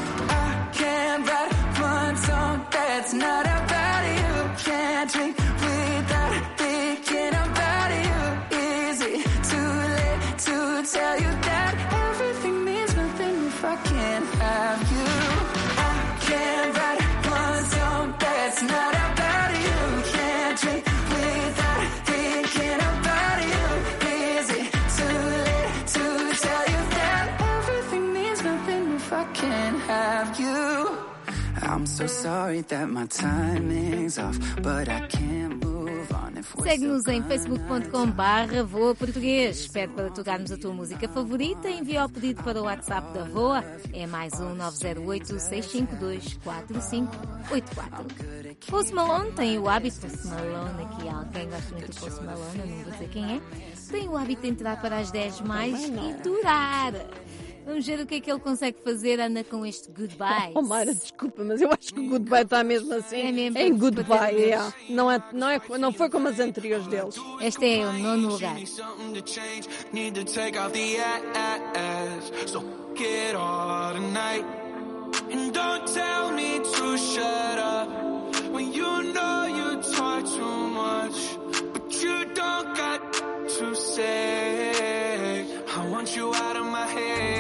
I can't write one song that's not about you. Can't drink without thinking about you. Is it too late to tell you that everything means nothing if I can't have you? I can't write one song that's not about you. Can't drink without thinking about you. Is it too late to tell you that everything means nothing if I can't have you? I'm so sorry that my timing's off, but I can't move on if we're Segue-nos em facebook ponto com barra Voa Português. Pede para tocarmos a tua música favorita. Envia o pedido para o WhatsApp da Voa. É mais um nove zero oito, seis cinco dois, quatro cinco oito quatro. Post Malone tem o hábito, Post Malone, aqui alguém gosta muito do Post Malone, eu não vou dizer quem é, tem o hábito de entrar para as dez mais e durar. Vamos ver o que é que ele consegue fazer, anda com este Goodbye. Oh, Mayra, desculpa, mas eu acho que o Goodbye está mesmo assim. É mesmo em para Goodbye, bater yeah. não, é, não, é, não foi como as anteriores deles. Este é o nono lugar. something to change, need to take off the ass. So get all tonight. And don't tell me to shut up when you know you talk too much, but you don't got to say. I want you out of my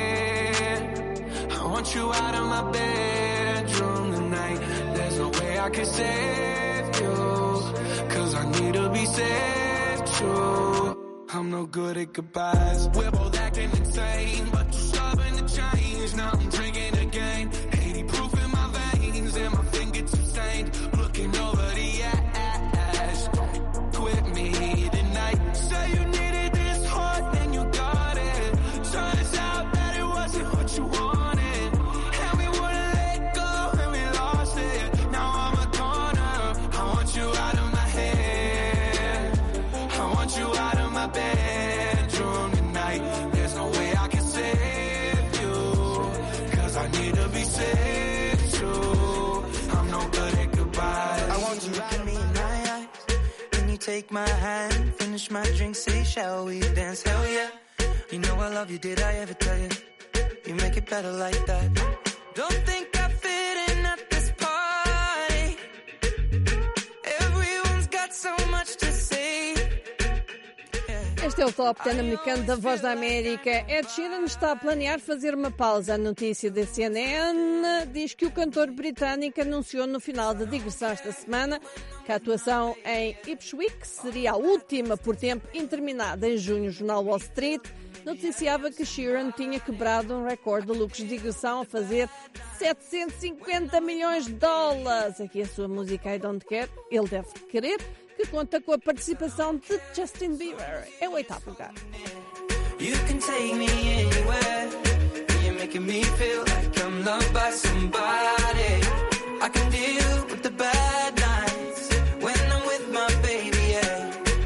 head, I want you out of my bedroom tonight. There's no way I can save you, cause I need to be saved too. I'm no good at goodbyes, we're both acting insane, but you shut stubborn to change. Now I'm drinking again. eighty proof in my veins and my fingertips stained. Looking over the ash. Don't quit me tonight. Say you needed this heart, then you got it. Turns out that it wasn't what you wanted. And we wouldn't let go and we lost it. Now I'm a goner. I want you out of my head. I want you out of my bedroom tonight. There's no way I can save you, cause I need to be saved too. I'm no good at goodbyes. I want you to look at me in my eyes. When you take my hand, finish my drink, say shall we dance? Hell yeah. You know I love you, did I ever tell you? You make it better like that. Don't think I fit in at this party. Everyone's got so much to say. Este é o Top dez americano da Voz da América. Ed Sheeran está a planear fazer uma pausa. A notícia da C N N diz que o cantor britânico anunciou no final da digressão esta semana que a atuação em Ipswich seria a última por tempo interminada. Em junho, o jornal Wall Street noticiava que Sheeran tinha quebrado um recorde de lucros de digressão a fazer setecentos e cinquenta milhões de dólares. Aqui a sua música I Don't Care, ele deve querer, que conta com a participação de Justin Bieber. É o oitavo lugar. You can take me anywhere. You're making me feel like I'm loved by somebody. I can deal with the bad nights when I'm with my baby, yeah.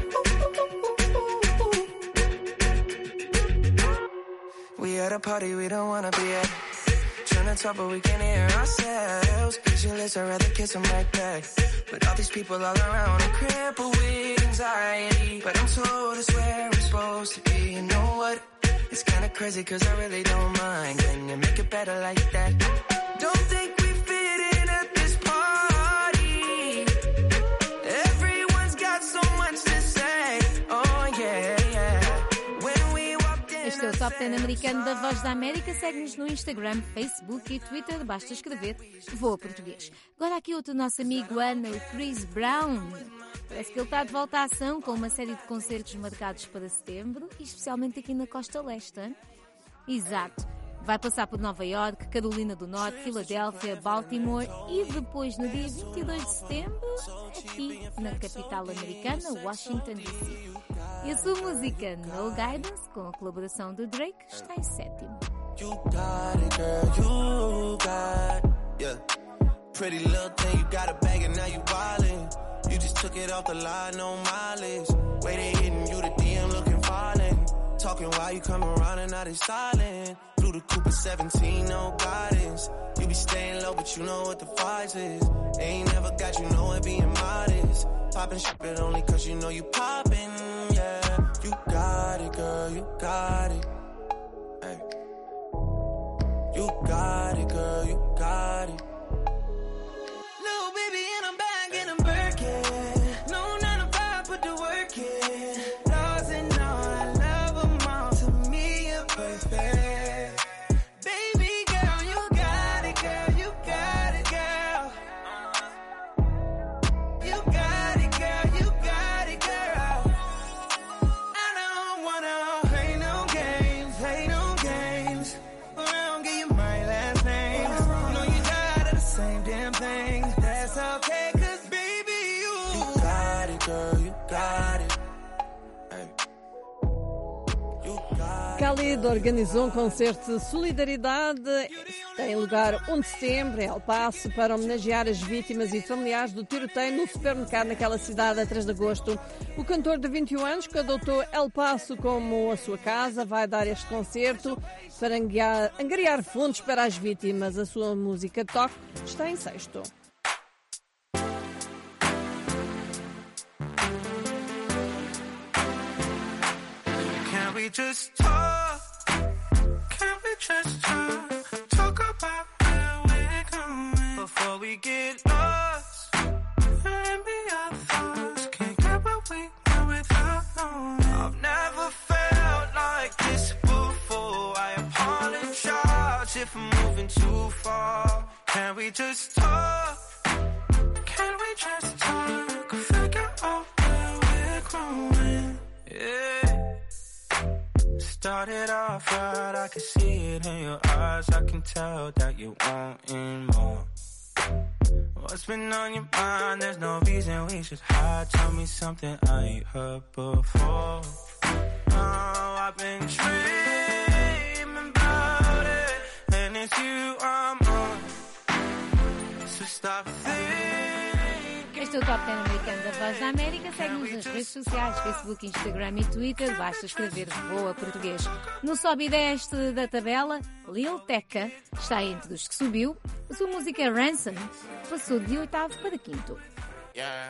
We at a party we don't wanna be at. Trying to talk but we can't hear ourselves. Pictureless, I'd rather kiss them right back. But all these people all around, I'm crippled with anxiety. But I'm told it's where I'm supposed to be. You know what? It's kinda crazy cause I really don't mind. Can you make it better like that? Don't think we fit in at this party. Everyone's got so much to say. Oh yeah, yeah. When we walked in, este é o Top dez americano da Voz da América. Segue-nos no Instagram, Facebook e Twitter. Basta escrever Voa Português. Agora aqui outro nosso amigo Ana, o Chris Brown. Parece que ele está de volta à ação com uma série de concertos marcados para setembro, e especialmente aqui na Costa Leste. Hein? Exato. Vai passar por Nova York, Carolina do Norte, Filadélfia, Baltimore e depois, no dia vinte e dois de setembro, aqui na capital americana, Washington D C. E a sua música No Guidance, com a colaboração de Drake, está em sétimo. You got it, girl, you got it, yeah. Pretty little thing, you got a bag and now you wildin'. You just took it off the line, no mileage. Way they hitting you, the D M looking violent. Talking while you come around and now they silent. Through the Cooper seventeen, no guidance. You be staying low, but you know what the price is. Ain't never got you know it being modest. Poppin' shit, but only cause you know you poppin', yeah. You got it, girl, you got it. Hey. You got it, girl, you got it. Little baby and I'm back and I'm working. No nine to five, put the work in. Laws and all, I love them all. To me, you're perfect. Baby girl, you got it, girl, you got it, girl. You got it, girl, you got it, girl. I don't wanna play no games, play no games. Around, give you my last name. Know you died of the same damn thing. That's okay, cause baby, you You got it, girl, you got it. Hey. You got it. Khalid organizou um concerto de solidariedade. Tem lugar um de setembro, em El Paso, para homenagear as vítimas e familiares do tiroteio no supermercado naquela cidade a três de agosto. O cantor de vinte e um anos, que adotou El Paso como a sua casa, vai dar este concerto para angariar, angariar fundos para as vítimas. A sua música Talk está em sexto. Can we just talk? Can we just talk? Talk about where we're going before we get lost. Maybe our thoughts can't get what we want without knowing. I've never felt like this before. I apologize if I'm moving too far. Can we just talk? Can we just talk? Figure out where we're growing. Yeah. started off right, I can see it in your eyes. I can tell that you wanting more. What's been on your mind? There's no reason we should hide. Tell me something I ain't heard before. Oh, I've been dreaming about it, and it's you I'm on. So stop thinking. Este é o Top dez americano da Voz da América. Segue-nos nas redes sociais, Facebook, Instagram e Twitter. Basta escrever Voa Português. No sobe e desce da tabela, Lil Tecca está entre os que subiu. A sua música Ransom passou de oitavo para quinto. Yeah.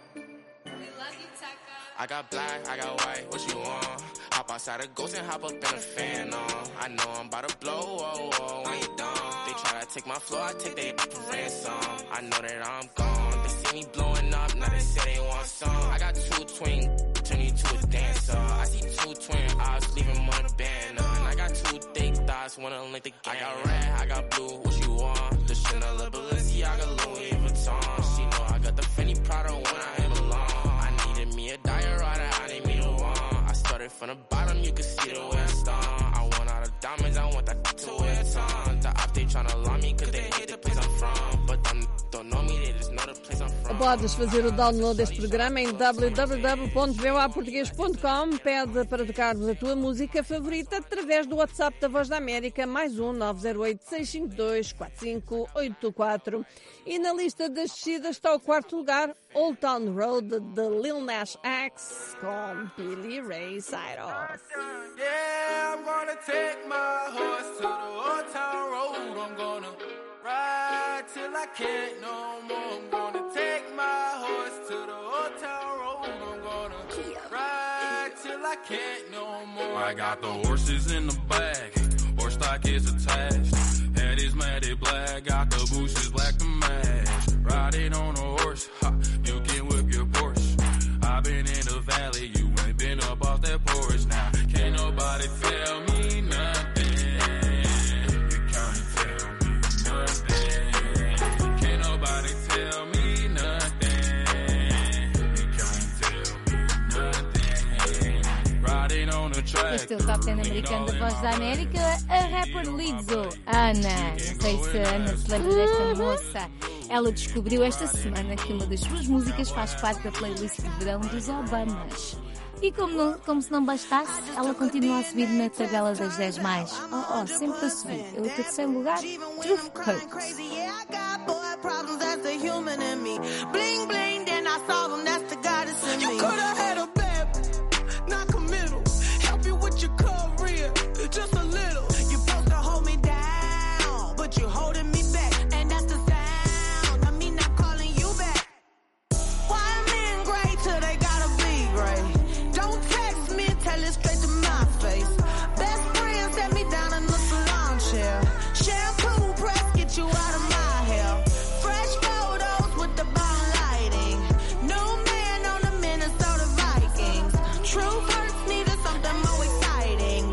I got black, I got white, what you want? Hop outside a ghost and hop up in a fan on. I know I'm about to blow, oh, oh, when you done. They try to take my floor, I take their for ransom. I know that I'm gone. They see me blowing up, now they say they want some. I got two twin, turn you to a dancer. I see two twin eyes, leaving them on the band. And I got two thick thighs, wanna link the gang. I got red, I got blue, what you want? The Chanel, the Balenciaga, Louis Vuitton. She know I got the Fendi Prada when I am alone. I needed me a diorama, I need me to one. I started from the bottom, you can see the way I start. I want all the diamonds, I want that to wear a ton. The op, they tryna lie me, cause they hate the place I'm from. But them don't know me, they just know the place I'm from. Podes fazer o download deste programa em w w w ponto voa português ponto com. Pede para tocarmos a tua música favorita através do WhatsApp da Voz da América, mais um nove zero oito, seis cinco dois, quatro cinco oito quatro. E na lista das descidas está o quarto lugar, Old Town Road, de Lil Nas X, com Billy Ray Cyrus. Yeah, I'm gonna take my horse to the Old Town Road. I'm gonna ride till I can't no more. I'm gonna take my horse to the Old Town Road. I'm gonna ride till I can't no more. I got the horses in the bag, horse stock is attached. Head is matted black, got the bushes black to match. Riding on a horse, ha, you can whip your Porsche. I've been in the valley, you ain't been up off that porch. Now, can't nobody tell me nothing. You can't tell me nothing. Can't nobody tell me nothing. You can't tell me nothing. Riding on a track. Este é o Top dez americano da Voz da América. A rapper Lizzo, Ana. Não sei se a Ana se lembra desta moça. Ela descobriu esta semana que uma das suas músicas faz parte da playlist de verão dos Obamas. E como, não, como se não bastasse, ela continua a subir na tabela das dez mais. Oh, oh, sempre a subir. É o terceiro lugar, Truth Hurts. Just a little. You're supposed to hold me down, but you're holding me back, and that's the sound of me not calling you back. Why men great till they gotta be great? Don't text me, tell it straight to my face. Best friend set me down in the salon chair. Shampoo press, get you out of my hair. Fresh photos with the bomb lighting. New man on the Minnesota Vikings. Truth hurts, needed something more exciting.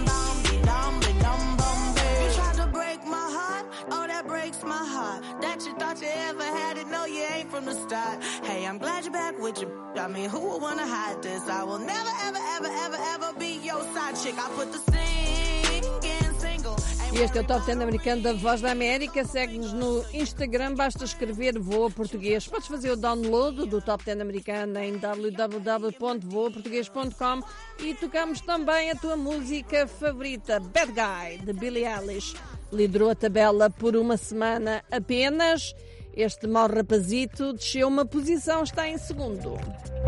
That you thought you ever had it, no, you ain't from the start. Hey, I'm glad you're back with you. I mean, who would wanna hide this? I will never, ever, ever, ever, ever be your side chick. I put the singing single. E este é o Top dez americano da Voz da América. Segue-nos no Instagram, basta escrever Voa Português. Podes fazer o download do Top dez americano em w w w ponto voa português ponto com e tocamos também a tua música favorita, Bad Guy, de Billie Eilish. Liderou a tabela por uma semana apenas. Este mau rapazito desceu uma posição, está em segundo.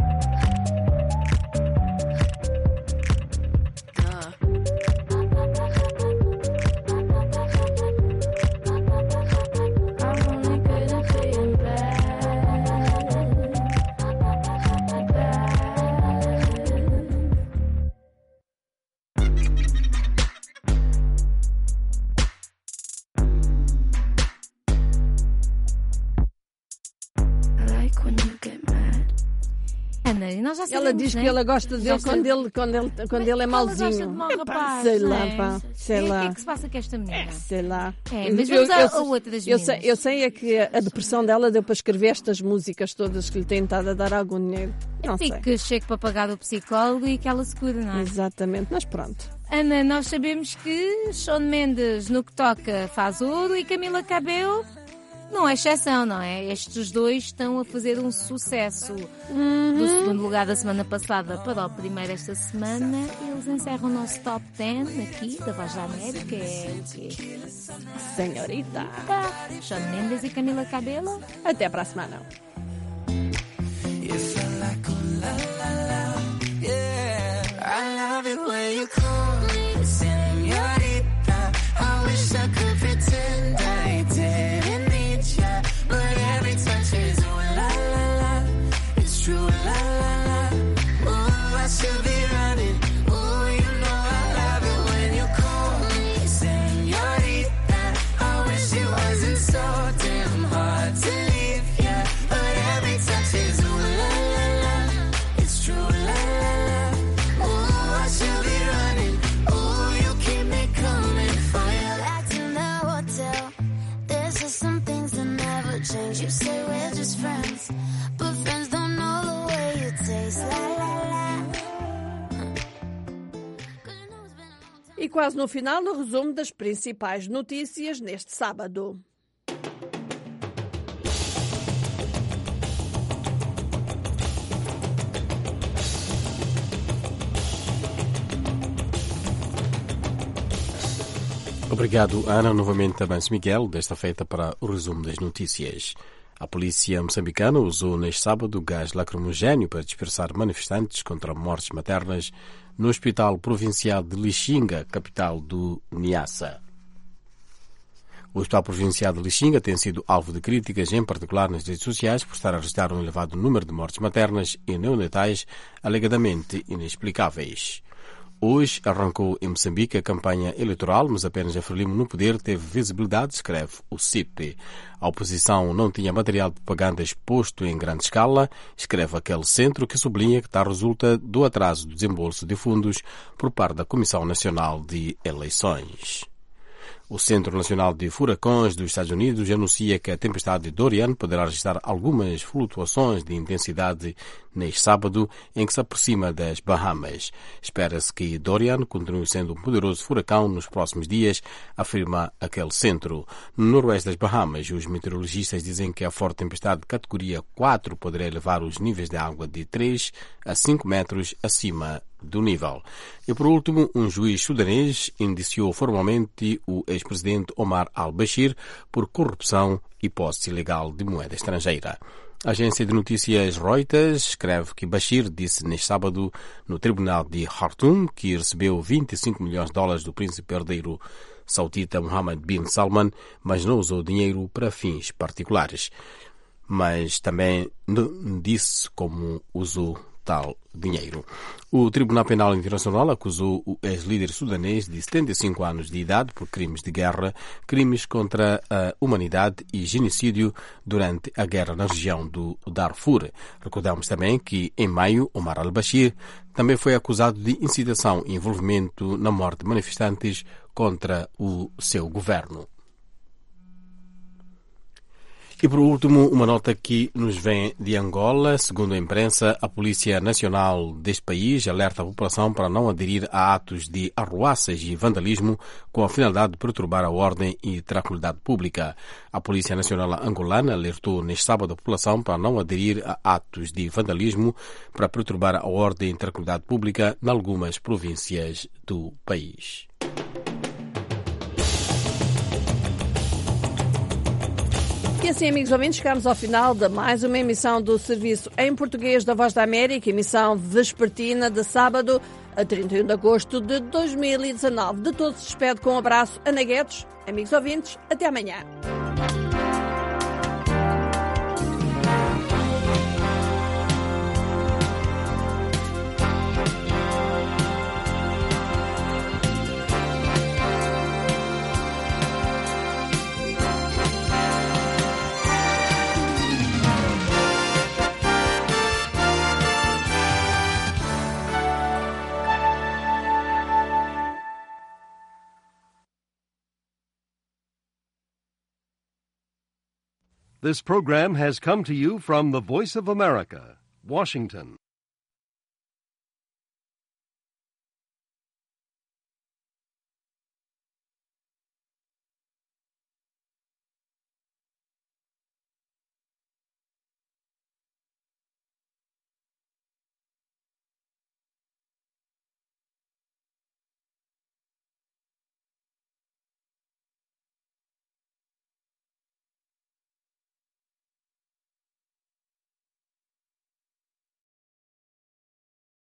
E nós já sabemos, ela diz né? que ela gosta dele quando ele, quando ele, quando ele é mauzinho. Gosta de mau rapaz, sei lá, né? pá, sei e lá. O que é que se passa com esta menina? É, sei lá. É, mas vamos à a outra das eu meninas. sei, eu sei é que a depressão dela deu para escrever estas músicas todas que lhe têm estado a dar algum dinheiro. Não e sei. que chegue para pagar o psicólogo e que ela se cure, não é? Exatamente, mas pronto. Ana, nós sabemos que Shawn Mendes, no que toca, faz ouro e Camila Cabello não é exceção, não é? Estes dois estão a fazer um sucesso. Uhum. Do segundo lugar da semana passada para o primeiro esta semana, eles encerram o nosso top dez aqui, da Voz da América. É o quê? Senhorita. Tá. Shawn Mendes e Camila Cabello. Até para a semana. You say we're just friends, but friends don't know the way you taste. La, la, la. E quase no final, o resumo das principais notícias neste sábado. Obrigado, Ana. Novamente, Avanço Miguel, desta feita para o resumo das notícias. A polícia moçambicana usou neste sábado gás lacrimogéneo para dispersar manifestantes contra mortes maternas no Hospital Provincial de Lixinga, capital do Niassa. O Hospital Provincial de Lixinga tem sido alvo de críticas, em particular nas redes sociais, por estar a registrar um elevado número de mortes maternas e neonatais alegadamente inexplicáveis. Hoje arrancou em Moçambique a campanha eleitoral, mas apenas a Frelimo no poder teve visibilidade, escreve o C I P. A oposição não tinha material de propaganda exposto em grande escala, escreve aquele centro, que sublinha que tal resulta do atraso do desembolso de fundos por parte da Comissão Nacional de Eleições. O Centro Nacional de Furacões dos Estados Unidos anuncia que a tempestade Dorian poderá registrar algumas flutuações de intensidade neste sábado, em que se aproxima das Bahamas. Espera-se que Dorian continue sendo um poderoso furacão nos próximos dias, afirma aquele centro. No noroeste das Bahamas, os meteorologistas dizem que a forte tempestade de categoria quatro poderá elevar os níveis de água de três a cinco metros acima do nível. E por último, um juiz sudanês indiciou formalmente o ex-presidente Omar al-Bashir por corrupção e posse ilegal de moeda estrangeira. A agência de notícias Reuters escreve que Bashir disse neste sábado no tribunal de Khartoum que recebeu vinte e cinco milhões de dólares do príncipe herdeiro saudita Mohammed bin Salman, mas não usou dinheiro para fins particulares. Mas também não disse como usou tal dinheiro. O Tribunal Penal Internacional acusou o ex-líder sudanês de setenta e cinco anos de idade por crimes de guerra, crimes contra a humanidade e genocídio durante a guerra na região do Darfur. Recordamos também que, em maio, Omar al-Bashir também foi acusado de incitação e envolvimento na morte de manifestantes contra o seu governo. E por último, uma nota que nos vem de Angola. Segundo a imprensa, a Polícia Nacional deste país alerta a população para não aderir a atos de arruaças e vandalismo com a finalidade de perturbar a ordem e tranquilidade pública. A Polícia Nacional angolana alertou neste sábado a população para não aderir a atos de vandalismo para perturbar a ordem e tranquilidade pública em algumas províncias do país. E assim, amigos ouvintes, chegamos ao final de mais uma emissão do Serviço em Português da Voz da América, emissão vespertina de sábado, a trinta e um de agosto de dois mil e dezanove. De todos se despede com um abraço, Ana Guedes. Amigos ouvintes, até amanhã. This program has come to you from the Voice of America, Washington.